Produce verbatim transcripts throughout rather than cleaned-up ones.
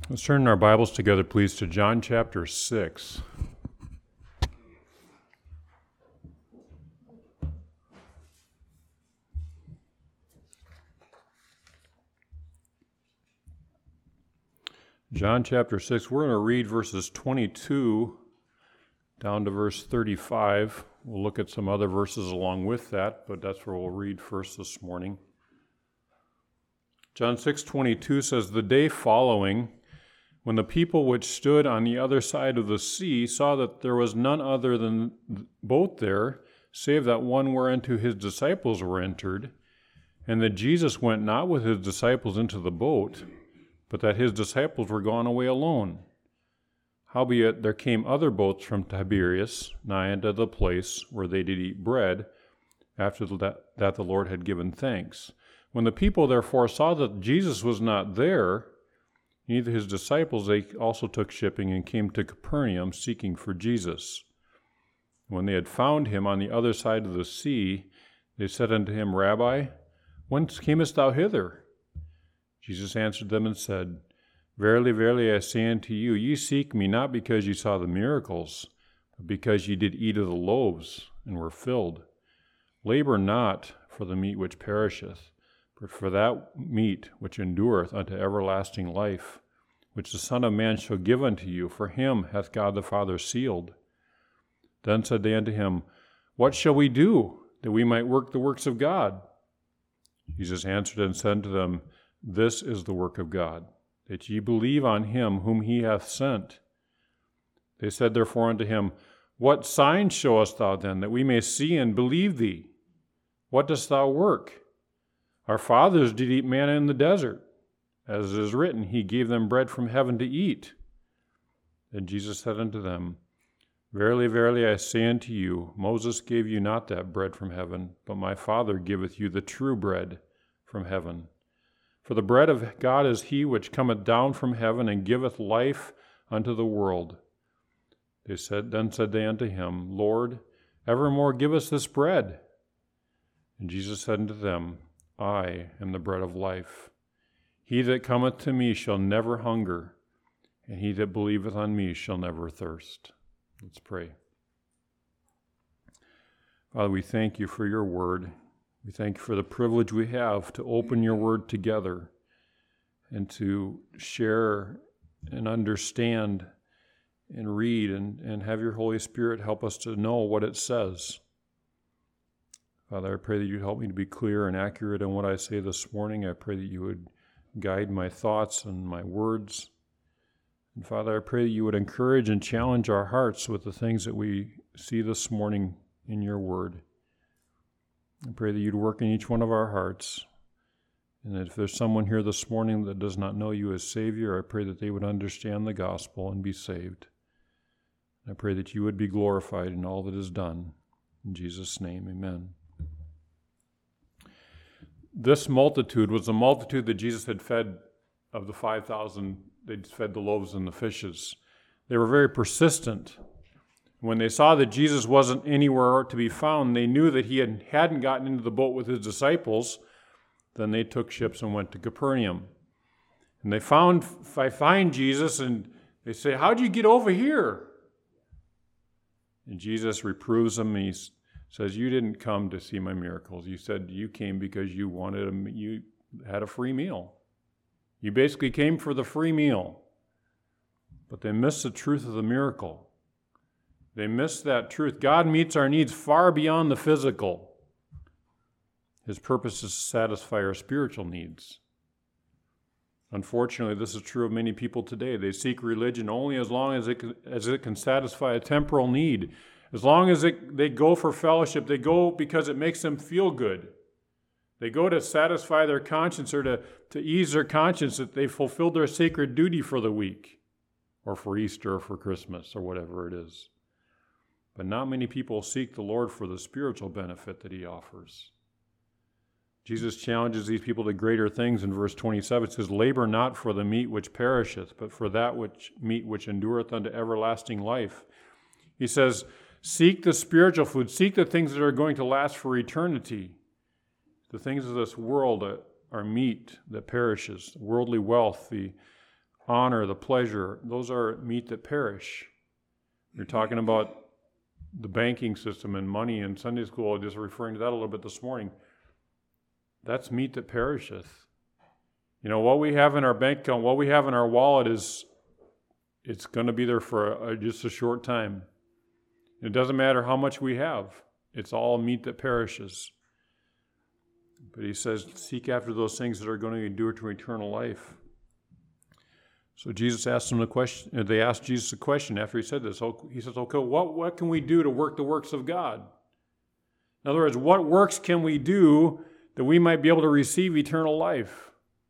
Let's turn our Bibles together, please, to John chapter six. John chapter six, we're going to read verses twenty-two down to verse thirty-five. We'll look at some other verses along with that, but that's where we'll read first this morning. John six twenty-two says, "The day following, when the people which stood on the other side of the sea saw that there was none other than boat there, save that one whereunto his disciples were entered, and that Jesus went not with his disciples into the boat, but that his disciples were gone away alone. Howbeit there came other boats from Tiberias, nigh unto the place where they did eat bread, after that, that the Lord had given thanks. When the people therefore saw that Jesus was not there, neither his disciples, they also took shipping and came to Capernaum, seeking for Jesus. When they had found him on the other side of the sea, they said unto him, Rabbi, whence camest thou hither? Jesus answered them and said, Verily, verily, I say unto you, ye seek me not because ye saw the miracles, but because ye did eat of the loaves, and were filled. Labor not for the meat which perisheth, but for that meat which endureth unto everlasting life, which the Son of Man shall give unto you, for him hath God the Father sealed. Then said they unto him, What shall we do, that we might work the works of God? Jesus answered and said to them, This is the work of God, that ye believe on him whom he hath sent. They said therefore unto him, What sign showest thou then, that we may see and believe thee? What dost thou work? Our fathers did eat manna in the desert. As it is written, he gave them bread from heaven to eat. Then Jesus said unto them, Verily, verily, I say unto you, Moses gave you not that bread from heaven, but my Father giveth you the true bread from heaven. For the bread of God is he which cometh down from heaven and giveth life unto the world. They said, Then said they unto him, Lord, evermore give us this bread. And Jesus said unto them, I am the bread of life. He that cometh to me shall never hunger, and he that believeth on me shall never thirst. Let's pray. Father, we thank you for your word. We thank you for the privilege we have to open your word together and to share and understand and read and, and have your Holy Spirit help us to know what it says. Father, I pray that you'd help me to be clear and accurate in what I say this morning. I pray that you would guide my thoughts and my words. And Father, I pray that you would encourage and challenge our hearts with the things that we see this morning in your word. I pray that you'd work in each one of our hearts. And that if there's someone here this morning that does not know you as Savior, I pray that they would understand the gospel and be saved. I pray that you would be glorified in all that is done. In Jesus' name, amen. This multitude was the multitude that Jesus had fed of the five thousand. They'd fed the loaves and the fishes. They were very persistent. When they saw that Jesus wasn't anywhere to be found, they knew that he had, hadn't gotten into the boat with his disciples. Then they took ships and went to Capernaum. And they found, I find Jesus, and they say, How'd you get over here? And Jesus reproves them, and he says, You didn't come to see my miracles. You said you came because you wanted a, you had a free meal. You basically came for the free meal. But they missed the truth of the miracle. They missed that truth. God meets our needs far beyond the physical. His purpose is to satisfy our spiritual needs. Unfortunately, this is true of many people today. They seek religion only as long as it can, as it can satisfy a temporal need. As long as it, they go for fellowship, they go because it makes them feel good. They go to satisfy their conscience or to, to ease their conscience that they fulfilled their sacred duty for the week or for Easter or for Christmas or whatever it is. But not many people seek the Lord for the spiritual benefit that he offers. Jesus challenges these people to greater things in verse twenty-seven. It says, Labor not for the meat which perisheth, but for that which meat which endureth unto everlasting life. He says, seek the spiritual food. Seek the things that are going to last for eternity. The things of this world are meat that perishes, worldly wealth, the honor, the pleasure, those are meat that perish. You're talking about the banking system and money in Sunday school, just referring to that a little bit this morning. That's meat that perisheth. You know, what we have in our bank account, what we have in our wallet is, it's going to be there for a, just a short time. It doesn't matter how much we have. It's all meat that perishes. But he says, seek after those things that are going to endure to eternal life. So Jesus asked them the question. They asked Jesus a question after he said this. He says, okay, what, what can we do to work the works of God? In other words, what works can we do that we might be able to receive eternal life?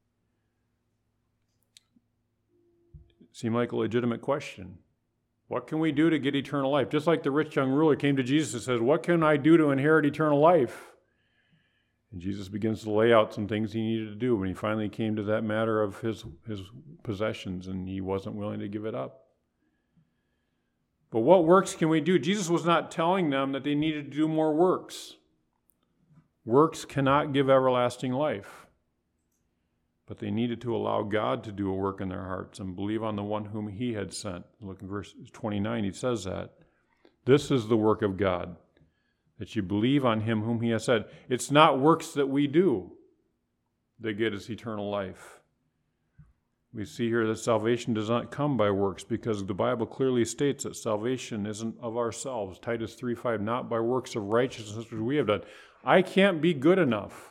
Seemed like a legitimate question. What can we do to get eternal life? Just like the rich young ruler came to Jesus and says, what can I do to inherit eternal life? And Jesus begins to lay out some things he needed to do when he finally came to that matter of his, his possessions, and he wasn't willing to give it up. But what works can we do? Jesus was not telling them that they needed to do more works. Works cannot give everlasting life. But they needed to allow God to do a work in their hearts and believe on the one whom he had sent. Look in verse twenty-nine, he says that. This is the work of God, that you believe on him whom he has sent. It's not works that we do that get us eternal life. We see here that salvation does not come by works, because the Bible clearly states that salvation isn't of ourselves. Titus three five, not by works of righteousness which we have done. I can't be good enough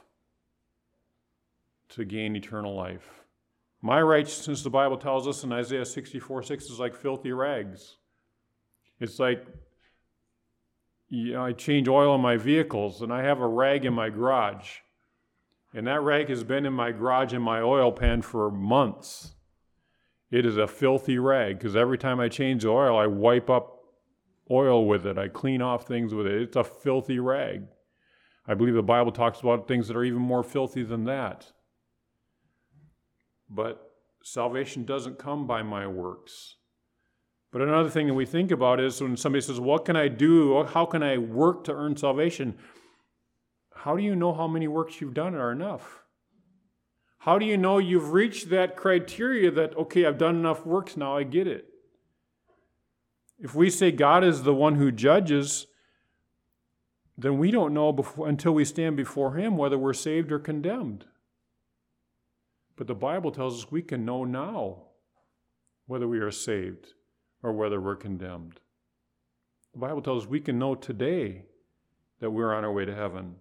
to gain eternal life. My righteousness, the Bible tells us in Isaiah sixty-four six, is like filthy rags. It's like, you know, I change oil in my vehicles, and I have a rag in my garage. And that rag has been in my garage in my oil pan for months. It is a filthy rag, because every time I change the oil, I wipe up oil with it. I clean off things with it. It's a filthy rag. I believe the Bible talks about things that are even more filthy than that. But salvation doesn't come by my works. But another thing that we think about is when somebody says, what can I do? How can I work to earn salvation? How do you know how many works you've done are enough? How do you know you've reached that criteria that, okay, I've done enough works, now I get it? If we say God is the one who judges, then we don't know before, until we stand before him whether we're saved or condemned. But the Bible tells us we can know now whether we are saved or whether we're condemned. The Bible tells us we can know today that we're on our way to heaven.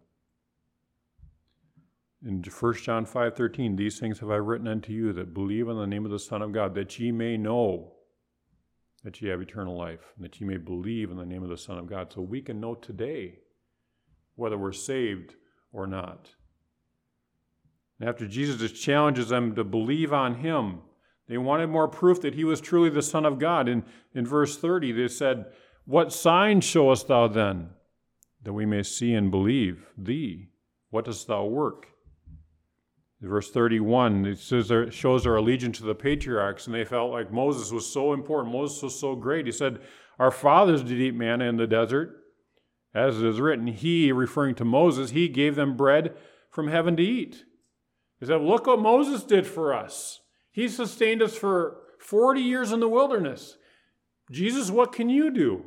In First John five thirteen, these things have I written unto you that believe in the name of the Son of God, that ye may know that ye have eternal life, and that ye may believe in the name of the Son of God. So we can know today whether we're saved or not. And after Jesus just challenges them to believe on him, they wanted more proof that he was truly the Son of God. In, in verse thirty, they said, what sign showest thou then, that we may see and believe thee? What dost thou work? In verse thirty-one, it says there, it shows their allegiance to the patriarchs, and they felt like Moses was so important. Moses was so great. He said, our fathers did eat manna in the desert, as it is written. He, referring to Moses, he gave them bread from heaven to eat. He said, look what Moses did for us. He sustained us for forty years in the wilderness. Jesus, what can you do?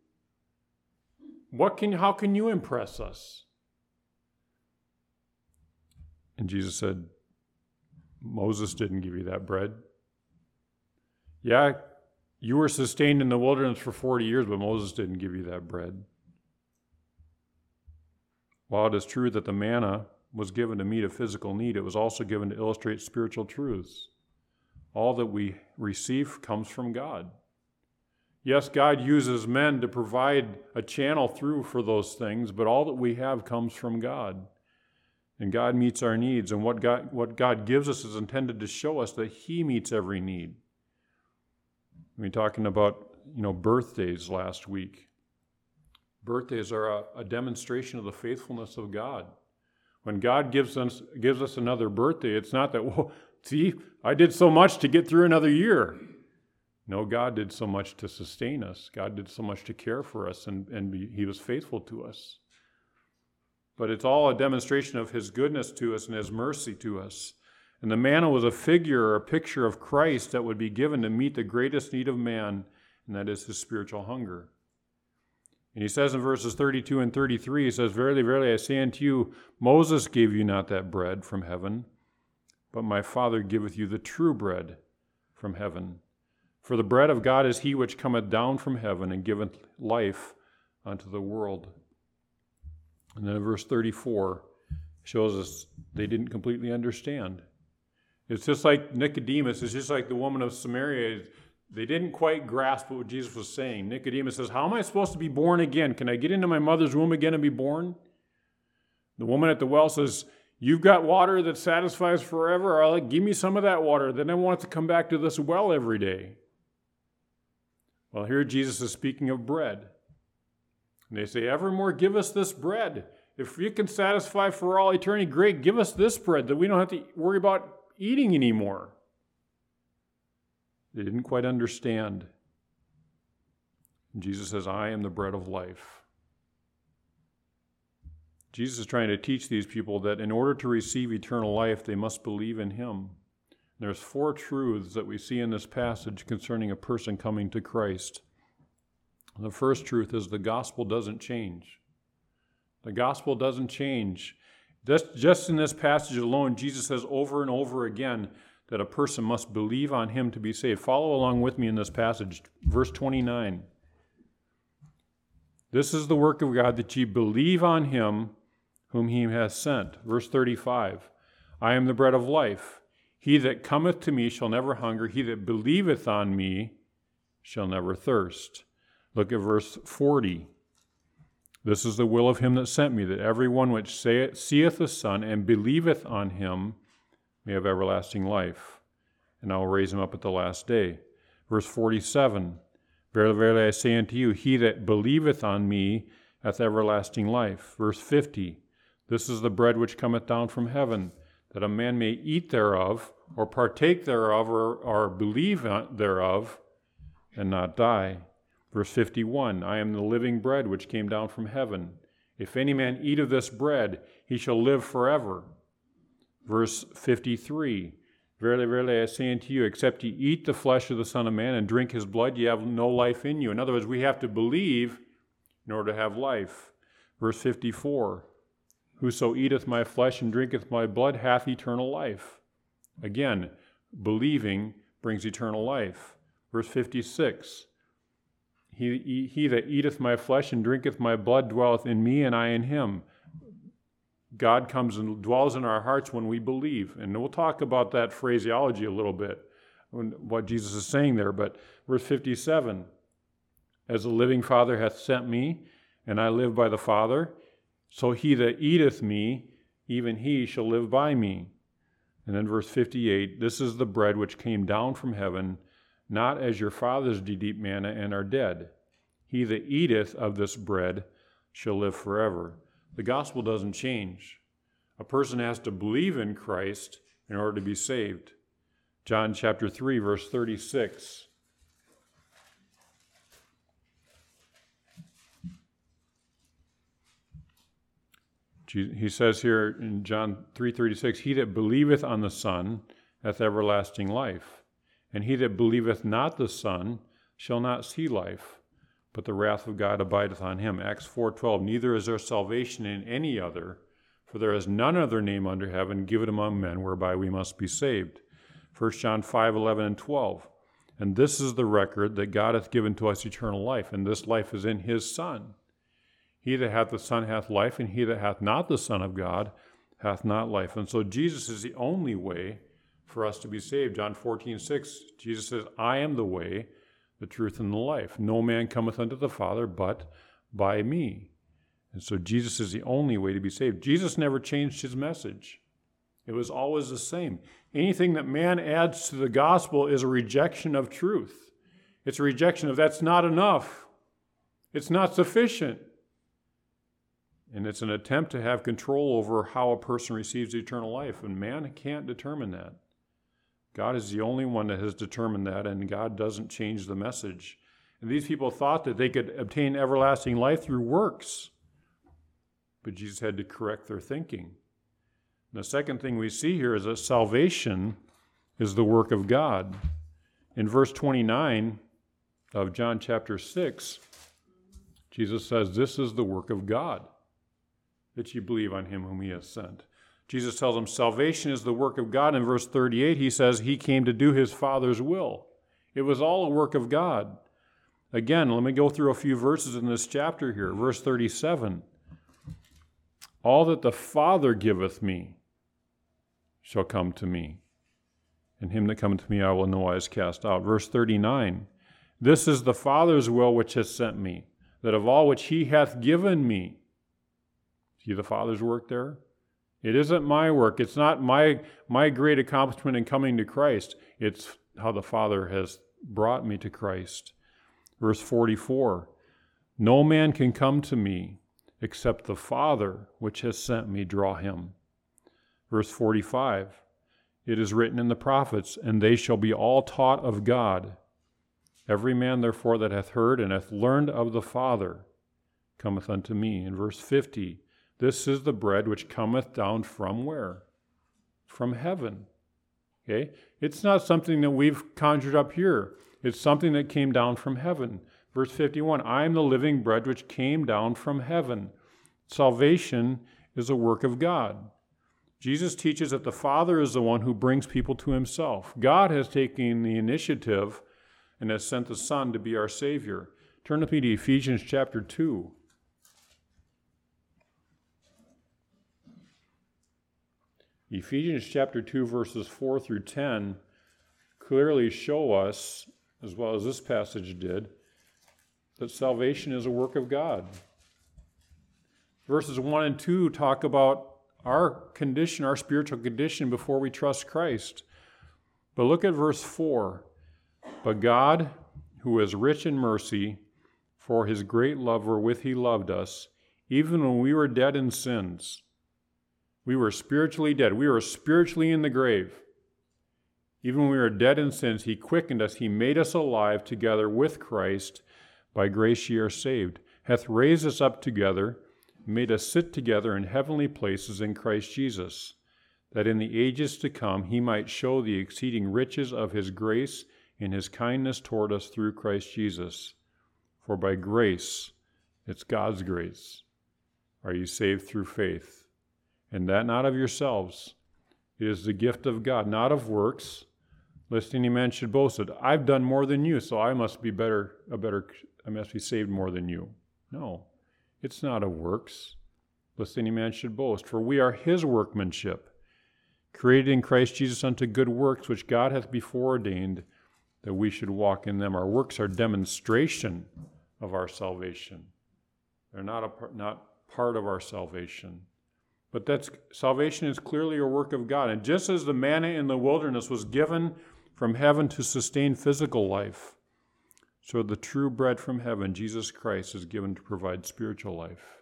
What can, how can you impress us? And Jesus said, Moses didn't give you that bread. Yeah, you were sustained in the wilderness for forty years, but Moses didn't give you that bread. While it is true that the manna was given to meet a physical need, it was also given to illustrate spiritual truths. All that we receive comes from God. Yes, God uses men to provide a channel through for those things, but all that we have comes from God. And God meets our needs, and what God, what God gives us is intended to show us that he meets every need. We were talking about, you know, birthdays last week. Birthdays are a, a demonstration of the faithfulness of God. When God gives us, gives us another birthday, it's not that, well, see, I did so much to get through another year. No, God did so much to sustain us. God did so much to care for us, and, and be, he was faithful to us. But it's all a demonstration of his goodness to us and his mercy to us. And the manna was a figure or a picture of Christ that would be given to meet the greatest need of man, and that is his spiritual hunger. And he says in verses thirty-two and thirty-three, he says, Verily, verily, I say unto you, Moses gave you not that bread from heaven, but my Father giveth you the true bread from heaven. For the bread of God is he which cometh down from heaven and giveth life unto the world. And then verse thirty-four shows us they didn't completely understand. It's just like Nicodemus. It's just like the woman of Samaria. They didn't quite grasp what Jesus was saying. Nicodemus says, how am I supposed to be born again? Can I get into my mother's womb again and be born? The woman at the well says, you've got water that satisfies forever. I'll like, give me some of that water. Then I want to come back to this well every day. Well, here Jesus is speaking of bread. And they say, evermore give us this bread. If you can satisfy for all eternity, great, give us this bread that we don't have to worry about eating anymore. They didn't quite understand. And Jesus says, I am the bread of life. Jesus is trying to teach these people that in order to receive eternal life, they must believe in him. There's four truths that we see in this passage concerning a person coming to Christ. The first truth is the gospel doesn't change. The gospel doesn't change. Just, just in this passage alone, Jesus says over and over again that a person must believe on him to be saved. Follow along with me in this passage, verse twenty-nine. This is the work of God, that ye believe on him whom he hath sent. Verse thirty-five, I am the bread of life. He that cometh to me shall never hunger. He that believeth on me shall never thirst. Look at verse forty. This is the will of him that sent me, that every one which saith, seeth the Son and believeth on him may have everlasting life, and I will raise him up at the last day. Verse forty-seven, Verily, verily, I say unto you, he that believeth on me hath everlasting life. Verse fifty, This is the bread which cometh down from heaven, that a man may eat thereof, or partake thereof, or, or believe thereof, and not die. Verse fifty-one, I am the living bread which came down from heaven. If any man eat of this bread, he shall live forever. Verse fifty-three, Verily, verily, I say unto you, except ye eat the flesh of the Son of Man and drink his blood, ye have no life in you. In other words, we have to believe in order to have life. Verse fifty-four, Whoso eateth my flesh and drinketh my blood hath eternal life. Again, believing brings eternal life. Verse fifty-six, He, he that eateth my flesh and drinketh my blood dwelleth in me, and I in him. God comes and dwells in our hearts when we believe. And we'll talk about that phraseology a little bit, what Jesus is saying there. But verse fifty-seven, As the living Father hath sent me, and I live by the Father, so he that eateth me, even he shall live by me. And then verse fifty-eight, This is the bread which came down from heaven, not as your fathers did eat manna and are dead. He that eateth of this bread shall live forever. The gospel doesn't change. A person has to believe in Christ in order to be saved. John chapter three, verse thirty-six. He says here in John three thirty-six, He that believeth on the Son hath everlasting life. And he that believeth not the Son shall not see life, but the wrath of God abideth on him. Acts four twelve, Neither is there salvation in any other, for there is none other name under heaven given among men whereby we must be saved. First John five eleven and twelve, And this is the record that God hath given to us eternal life, and this life is in his Son. He that hath the Son hath life, and he that hath not the Son of God hath not life. And so Jesus is the only way for us to be saved. John fourteen six, Jesus says, I am the way, the truth, and the life. No man cometh unto the Father but by me. And so Jesus is the only way to be saved. Jesus never changed his message. It was always the same. Anything that man adds to the gospel is a rejection of truth. It's a rejection of that's not enough. It's not sufficient. And it's an attempt to have control over how a person receives eternal life. And man can't determine that. God is the only one that has determined that, and God doesn't change the message. And these people thought that they could obtain everlasting life through works. But Jesus had to correct their thinking. The second thing we see here is that salvation is the work of God. In verse twenty-nine of John chapter six, Jesus says, this is the work of God, that you believe on him whom he has sent. Jesus tells them salvation is the work of God. In verse thirty-eight, he says he came to do his Father's will. It was all a work of God. Again, let me go through a few verses in this chapter here. Verse thirty-seven, all that the Father giveth me shall come to me, and him that cometh to me I will in no wise cast out. Verse thirty-nine, this is the Father's will which hath sent me, that of all which he hath given me. See the Father's work there? It isn't my work. It's not my, my great accomplishment in coming to Christ. It's how the Father has brought me to Christ. Verse forty-four, no man can come to me except the Father which has sent me draw him. Verse forty-five, it is written in the prophets, and they shall be all taught of God. Every man therefore that hath heard and hath learned of the Father cometh unto me. In verse fifty, this is the bread which cometh down from where? From heaven. Okay? It's not something that we've conjured up here. It's something that came down from heaven. Verse fifty-one, I am the living bread which came down from heaven. Salvation is a work of God. Jesus teaches that the Father is the one who brings people to himself. God has taken the initiative and has sent the Son to be our Savior. Turn with me to Ephesians chapter two. Ephesians chapter two, verses four through ten clearly show us, as well as this passage did, that salvation is a work of God. Verses one and two talk about our condition, our spiritual condition before we trust Christ. But look at verse four. But God, who is rich in mercy, for his great love wherewith he loved us, even when we were dead in sins. We were spiritually dead. We were spiritually in the grave. Even when we were dead in sins, he quickened us. He made us alive together with Christ. By grace ye are saved. Hath raised us up together, made us sit together in heavenly places in Christ Jesus, that in the ages to come he might show the exceeding riches of his grace in his kindness toward us through Christ Jesus. For by grace, it's God's grace, are you saved through faith. And that not of yourselves. It is the gift of God, not of works, lest any man should boast it. I've done more than you, so I must be better, a better, I must be saved more than you. No, it's not of works, lest any man should boast. For we are his workmanship, created in Christ Jesus unto good works, which God hath before ordained that we should walk in them. Our works are demonstration of our salvation. They're not a, not part of our salvation. But that's, salvation is clearly a work of God. And just as the manna in the wilderness was given from heaven to sustain physical life, so the true bread from heaven, Jesus Christ, is given to provide spiritual life.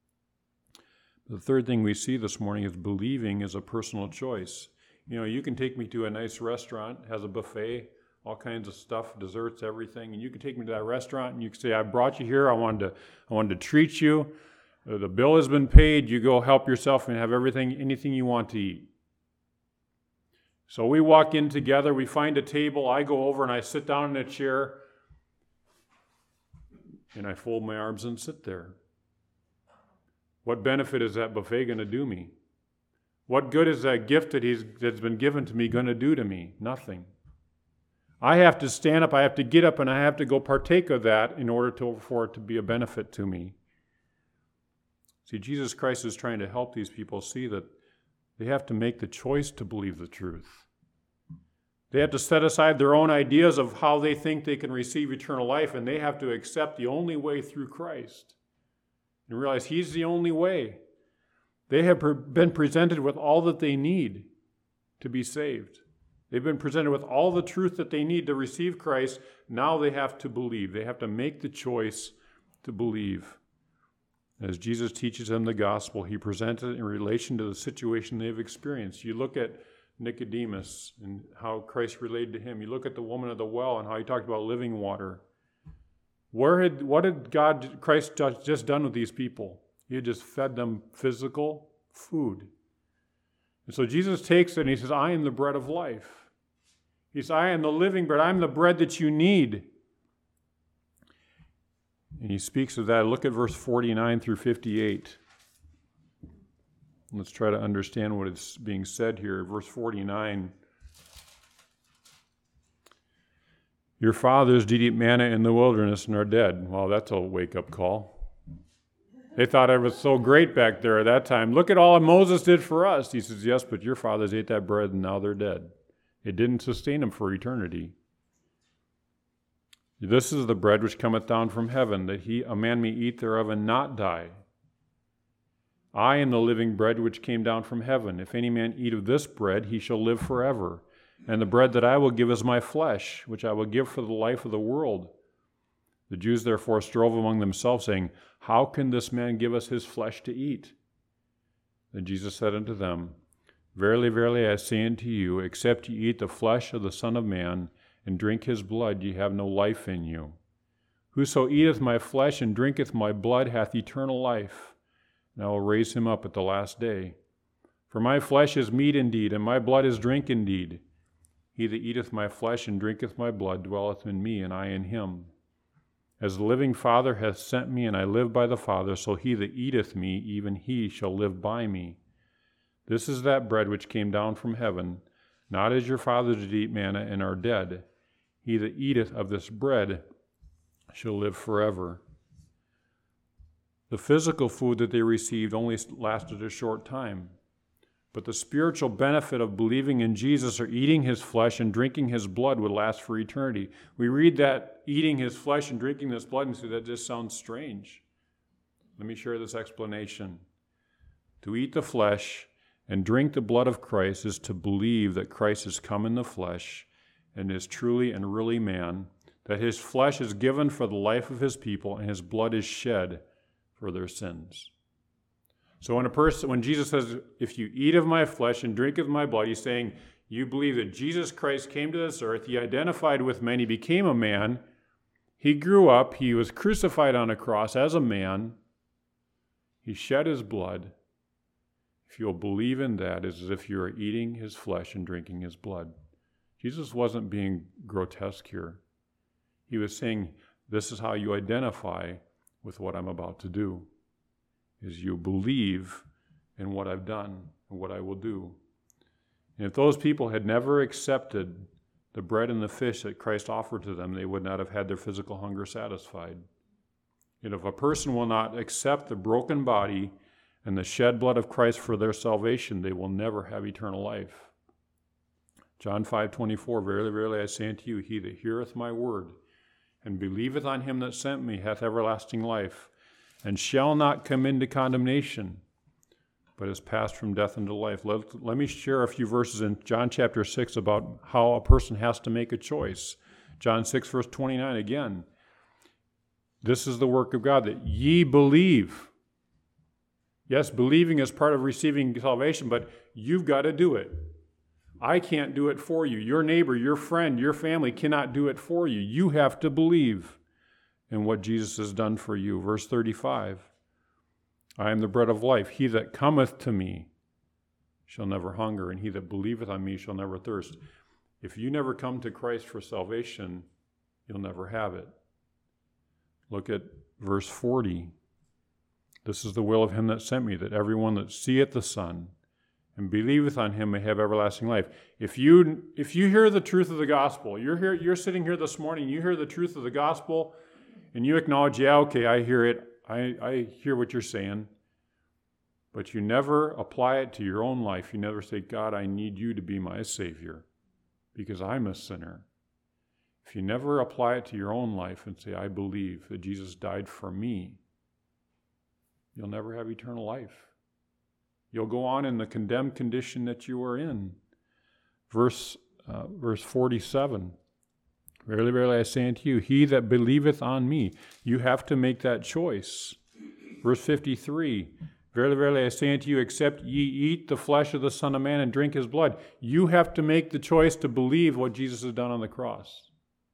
The third thing we see this morning is believing is a personal choice. You know, you can take me to a nice restaurant, has a buffet, all kinds of stuff, desserts, everything, and you can take me to that restaurant and you can say, I brought you here, I wanted to, I wanted to treat you. The bill has been paid, you go help yourself and have everything, anything you want to eat. So we walk in together, we find a table, I go over and I sit down in a chair, and I fold my arms and sit there. What benefit is that buffet going to do me? What good is that gift that he's, that's been given to me going to do to me? Nothing. I have to stand up, I have to get up, and I have to go partake of that in order to, for it to be a benefit to me. See, Jesus Christ is trying to help these people see that they have to make the choice to believe the truth. They have to set aside their own ideas of how they think they can receive eternal life, and they have to accept the only way through Christ and realize he's the only way. They have been presented with all that they need to be saved. They've been presented with all the truth that they need to receive Christ. Now they have to believe. They have to make the choice to believe. As Jesus teaches them the gospel, he presents it in relation to the situation they've experienced. You look at Nicodemus and how Christ related to him. You look at the woman at the well and how he talked about living water. Where had, what had God, Christ just done with these people? He had just fed them physical food. And so Jesus takes it and he says, I am the bread of life. He says, I am the living bread. I'm the bread that you need. And he speaks of that. Look at verse forty-nine through fifty-eight. Let's try to understand what is being said here. Verse forty-nine. Your fathers did eat manna in the wilderness and are dead. Well, that's a wake-up call. They thought it was so great back there at that time. Look at all Moses did for us. He says, yes, but your fathers ate that bread and now they're dead. It didn't sustain them for eternity. This is the bread which cometh down from heaven, that he, a man may eat thereof and not die. I am the living bread which came down from heaven. If any man eat of this bread, he shall live forever. And the bread that I will give is my flesh, which I will give for the life of the world. The Jews therefore strove among themselves, saying, how can this man give us his flesh to eat? Then Jesus said unto them, verily, verily, I say unto you, except ye eat the flesh of the Son of Man, and drink his blood, ye have no life in you. Whoso eateth my flesh and drinketh my blood hath eternal life, and I will raise him up at the last day. For my flesh is meat indeed, and my blood is drink indeed. He that eateth my flesh and drinketh my blood dwelleth in me, and I in him. As the living Father hath sent me, and I live by the Father, so he that eateth me, even he shall live by me. This is that bread which came down from heaven, not as your fathers did eat manna and are dead. He that eateth of this bread shall live forever. The physical food that they received only lasted a short time. But the spiritual benefit of believing in Jesus or eating his flesh and drinking his blood would last for eternity. We read that eating his flesh and drinking this blood and say that just sounds strange. Let me share this explanation. To eat the flesh and drink the blood of Christ is to believe that Christ has come in the flesh and is truly and really man, that his flesh is given for the life of his people and his blood is shed for their sins. So when a person, when Jesus says, if you eat of my flesh and drink of my blood, he's saying, you believe that Jesus Christ came to this earth, he identified with men, he became a man, he grew up, he was crucified on a cross as a man, he shed his blood. If you'll believe in that, it's as if you are eating his flesh and drinking his blood. Jesus wasn't being grotesque here. He was saying, this is how you identify with what I'm about to do, is you believe in what I've done and what I will do. And if those people had never accepted the bread and the fish that Christ offered to them, they would not have had their physical hunger satisfied. And if a person will not accept the broken body and the shed blood of Christ for their salvation, they will never have eternal life. John five twenty-four, verily, verily, I say unto you, he that heareth my word and believeth on him that sent me hath everlasting life, and shall not come into condemnation, but is passed from death into life. Let, let me share a few verses in John chapter six about how a person has to make a choice. John six, verse twenty-nine, again, this is the work of God, that ye believe. Yes, believing is part of receiving salvation, but you've got to do it. I can't do it for you. Your neighbor, your friend, your family cannot do it for you. You have to believe in what Jesus has done for you. Verse thirty-five, I am the bread of life. He that cometh to me shall never hunger, and he that believeth on me shall never thirst. If you never come to Christ for salvation, you'll never have it. Look at verse forty. This is the will of him that sent me, that everyone that seeth the Son and believeth on him may have everlasting life. If you if you hear the truth of the gospel, you're here, you're sitting here this morning, you hear the truth of the gospel, and you acknowledge, yeah, okay, I hear it, I, I hear what you're saying, but you never apply it to your own life. You never say, God, I need you to be my Savior because I'm a sinner. If you never apply it to your own life and say, I believe that Jesus died for me, you'll never have eternal life. You'll go on in the condemned condition that you are in. Verse, uh, verse forty-seven, verily, verily, I say unto you, he that believeth on me, you have to make that choice. Verse fifty-three, verily, verily, I say unto you, except ye eat the flesh of the Son of Man and drink his blood, you have to make the choice to believe what Jesus has done on the cross.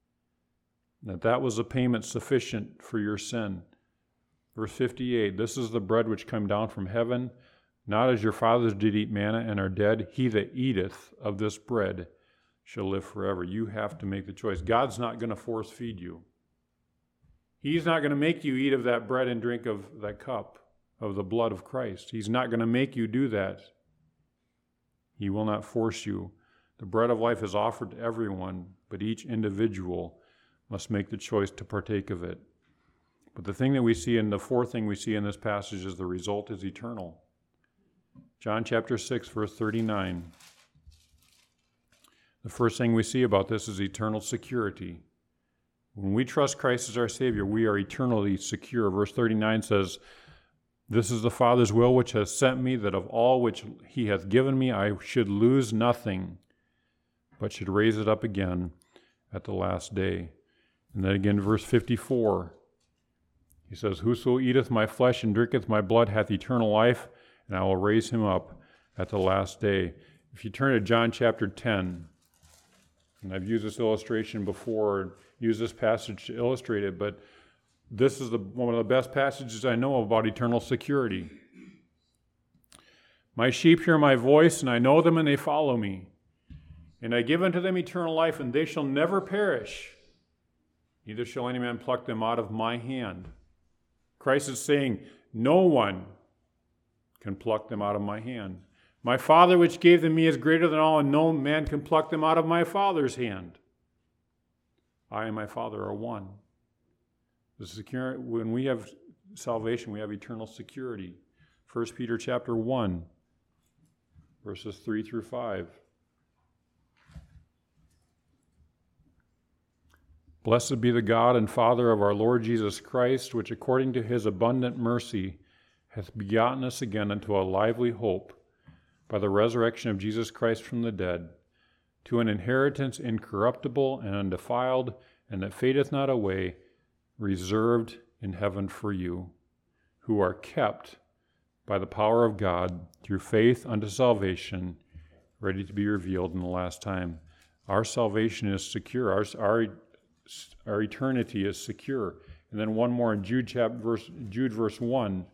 That that was a payment sufficient for your sin. Verse fifty-eight, this is the bread which came down from heaven, not as your fathers did eat manna and are dead. He that eateth of this bread shall live forever. You have to make the choice. God's not going to force feed you. He's not going to make you eat of that bread and drink of that cup of the blood of Christ. He's not going to make you do that. He will not force you. The bread of life is offered to everyone, but each individual must make the choice to partake of it. But the thing that we see, and the fourth thing we see in this passage, is the result is eternal. John chapter six, verse thirty-nine. The first thing we see about this is eternal security. When we trust Christ as our Savior, we are eternally secure. Verse thirty-nine says, "This is the Father's will which has sent me, that of all which he hath given me I should lose nothing, but should raise it up again at the last day." And then again, verse fifty-four, he says, "Whoso eateth my flesh and drinketh my blood hath eternal life, and I will raise him up at the last day." If you turn to John chapter ten, and I've used this illustration before, used this passage to illustrate it, but this is the, one of the best passages I know about eternal security. "My sheep hear my voice, and I know them, and they follow me. And I give unto them eternal life, and they shall never perish. Neither shall any man pluck them out of my hand." Christ is saying, no one can pluck them out of my hand. "My Father which gave them me is greater than all, and no man can pluck them out of my Father's hand. I and my Father are one." The secure, when we have salvation, we have eternal security. First Peter chapter one, verses three through five. "Blessed be the God and Father of our Lord Jesus Christ, which according to his abundant mercy hath begotten us again unto a lively hope by the resurrection of Jesus Christ from the dead, to an inheritance incorruptible and undefiled, and that fadeth not away, reserved in heaven for you, who are kept by the power of God through faith unto salvation, ready to be revealed in the last time." Our salvation is secure. Our, our, our eternity is secure. And then one more in Jude, chapter, verse, Jude verse one.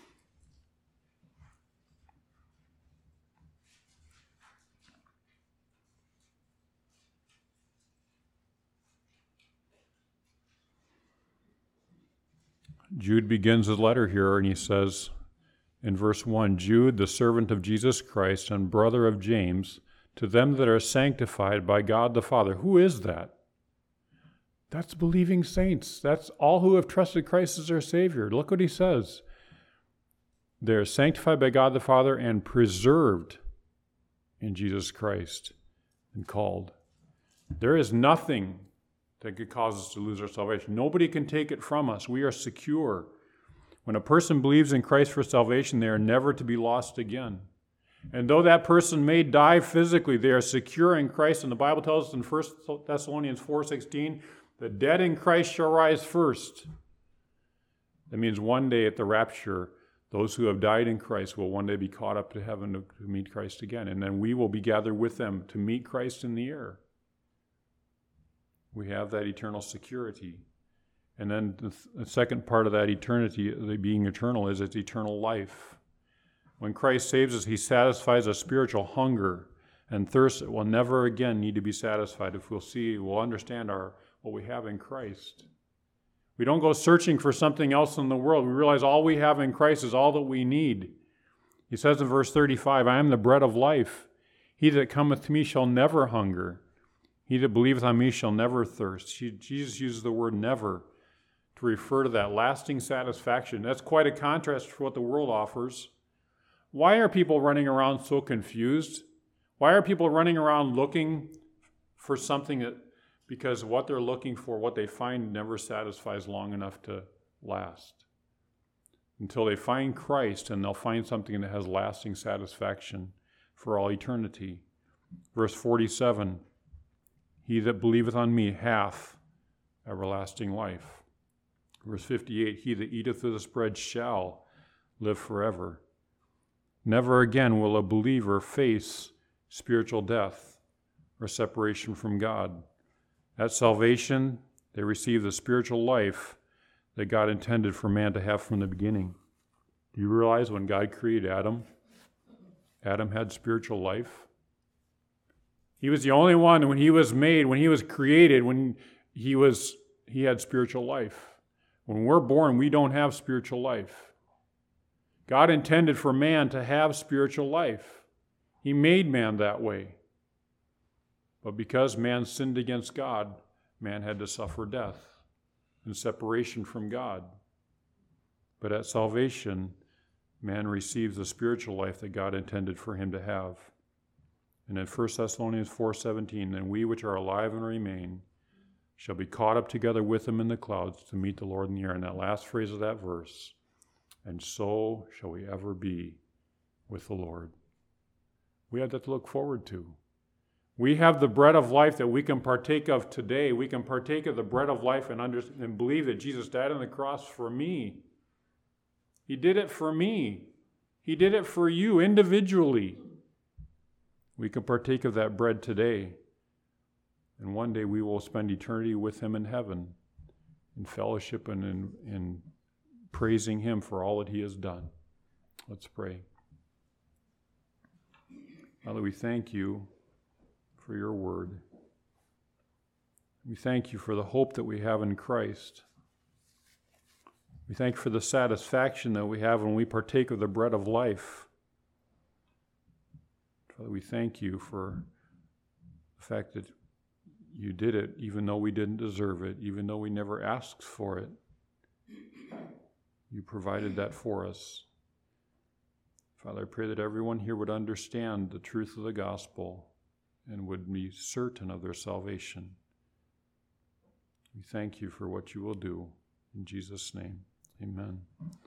Jude begins his letter here, and he says in verse one, "Jude, the servant of Jesus Christ and brother of James, to them that are sanctified by God the Father." Who is that? That's believing saints. That's all who have trusted Christ as their Savior. Look what he says. They're sanctified by God the Father and preserved in Jesus Christ and called. There is nothing that could cause us to lose our salvation. Nobody can take it from us. We are secure. When a person believes in Christ for salvation, they are never to be lost again. And though that person may die physically, they are secure in Christ. And the Bible tells us in First Thessalonians four sixteen, "The dead in Christ shall rise first." That means one day at the rapture, those who have died in Christ will one day be caught up to heaven to, to meet Christ again. And then we will be gathered with them to meet Christ in the air. We have that eternal security. And then the, th- the second part of that eternity, the being eternal, is its eternal life. When Christ saves us, he satisfies a spiritual hunger and thirst that will never again need to be satisfied if we'll see, we'll understand our what we have in Christ. We don't go searching for something else in the world. We realize all we have in Christ is all that we need. He says in verse thirty-five, "I am the bread of life. He that cometh to me shall never hunger. He that believeth on me shall never thirst." Jesus uses the word never to refer to that lasting satisfaction. That's quite a contrast to what the world offers. Why are people running around so confused? Why are people running around looking for something that, because what they're looking for, what they find, never satisfies long enough to last. Until they find Christ, and they'll find something that has lasting satisfaction for all eternity. Verse forty-seven, "He that believeth on me hath everlasting life." Verse fifty-eight, "He that eateth of this bread shall live forever." Never again will a believer face spiritual death or separation from God. At salvation, they receive the spiritual life that God intended for man to have from the beginning. Do you realize when God created Adam, Adam had spiritual life. He was the only one when he was made, when he was created, when he was he had spiritual life. When we're born, we don't have spiritual life. God intended for man to have spiritual life. He made man that way. But because man sinned against God, man had to suffer death and separation from God. But at salvation, man receives the spiritual life that God intended for him to have. And in First Thessalonians four seventeen, and we which are alive and remain shall be caught up together with him in the clouds to meet the Lord in the air. And that last phrase of that verse, and so shall we ever be with the Lord. We have that to look forward to. We have the bread of life that we can partake of today. We can partake of the bread of life and, under, and believe that Jesus died on the cross for me. He did it for me. He did it for you individually. We can partake of that bread today. And one day we will spend eternity with him in heaven, in fellowship and in, in praising him for all that he has done. Let's pray. Father, we thank you for your word. We thank you for the hope that we have in Christ. We thank you for the satisfaction that we have when we partake of the bread of life. Father, we thank you for the fact that you did it even though we didn't deserve it, even though we never asked for it. You provided that for us. Father, I pray that everyone here would understand the truth of the gospel and would be certain of their salvation. We thank you for what you will do. In Jesus' name, amen.